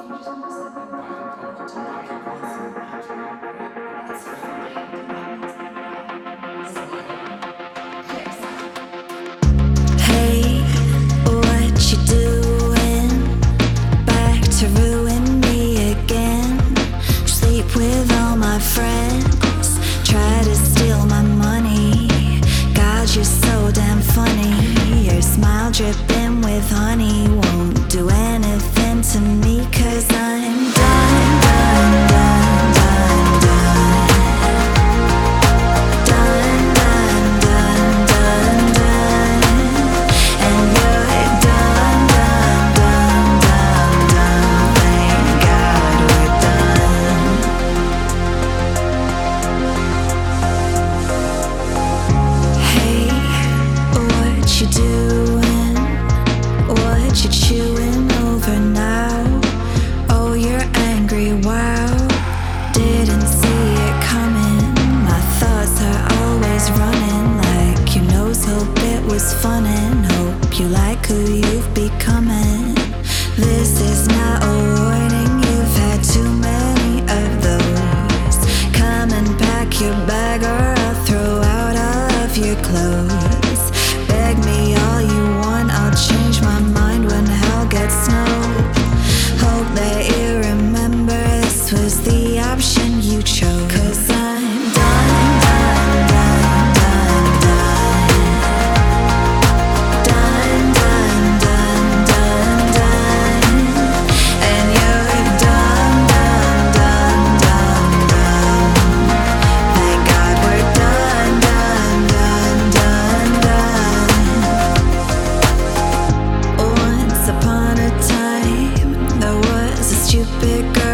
Hey, what you doing? Back to ruin me again. Sleep with all my friends, try to steal my money. God, you're so damn funny. Your smile dripping with honey won't do anything to me, 'cause I'm done, done, done, done, done. Done, done, done, done, done. And you're done, done, done, done, done. Thank God we're done. Hey, what you doing? What you chewing over now? Oh, you're angry, wow. Didn't see it coming. My thoughts are always running like you know, hope it was fun and hope you like who you've becoming. This is not a warning, you've had too many of those. Come and pack your bag or I'll throw out all of your clothes. Beg me all you want, I'll change my mind when hell gets snow. Hope that you remember this was the option you chose, 'cause I'm done, done, done, done, done. Done, done, done, done, done. And you're done, done, done, done, done. Thank God we're done, done, done, done, done. Once upon a time, there was a stupid girl